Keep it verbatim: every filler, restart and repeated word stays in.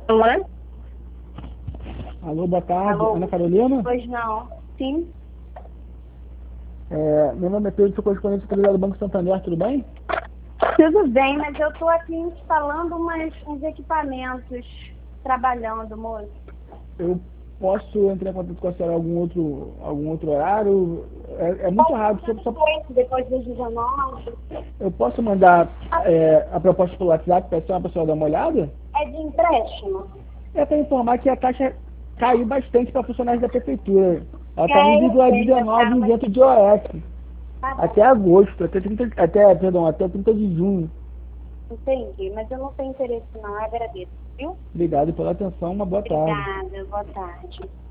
Alô? Alô, boa tarde. Alô? Ana Carolina? Pois não. Sim? É, meu nome é Pedro, sou correspondente do Banco Santander, tudo bem? Tudo bem, mas eu estou aqui instalando umas, uns equipamentos, trabalhando, moço. Eu posso entrar em contato com a senhora em algum outro, algum outro horário? É, é muito rápido. Só, só, Depois das dezenove. eu posso mandar é, a proposta pelo WhatsApp para a senhora, pra senhora dar uma olhada? É de empréstimo? É para informar que a taxa caiu bastante para funcionários da prefeitura. Ela está É, eu sei, já tá, um vírgula dezenove mas isento de O S. tá bom. Até agosto, até, trinta, até, perdão, até trinta de junho. Entendi, mas eu não tenho interesse não, eu agradeço, viu? Obrigado pela atenção, uma boa tarde. Obrigada, boa tarde.